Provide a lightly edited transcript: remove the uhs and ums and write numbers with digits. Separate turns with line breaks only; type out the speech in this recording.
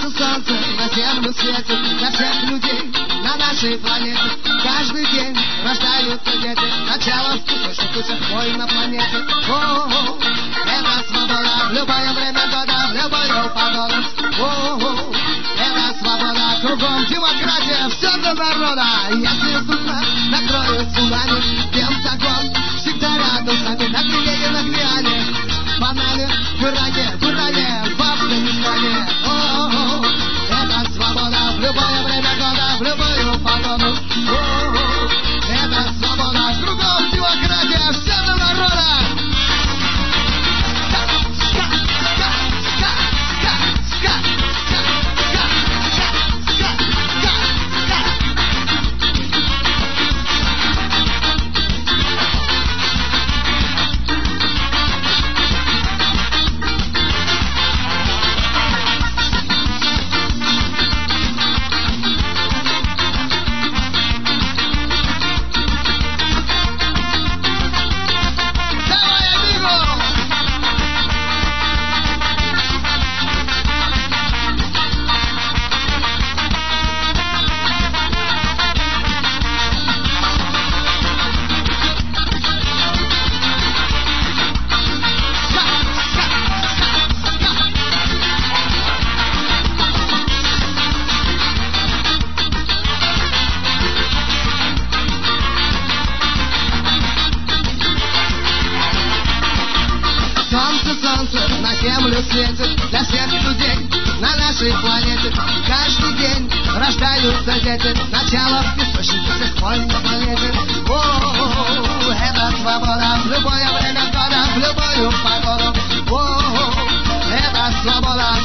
солнце на землю светит для всех людей на нашей планете. Каждый день рождаются дети, начало вспышек у всех войн на планете. О-о-о, это свобода в любое время года, в любую погоду. О-о-о, это свобода, кругом демократия, все для народа. Если вдруг нас накроют цунами, Пентагон всегда рядом с нами. На Гвинее, на Гвиане, в Панаме, в Иране, в Афганистане. О-о-о, это свобода в любое время года, в любую погоду. О-о-о, это свобода, кругом демократия, все для народа. Солнце на землю светит для всех людей на нашей планете. Каждый день рождаются дети, начало в источнике всех войн на планете. О-о-о, это свобода в любое время года, в любую погоду. О-о-о, это свобода,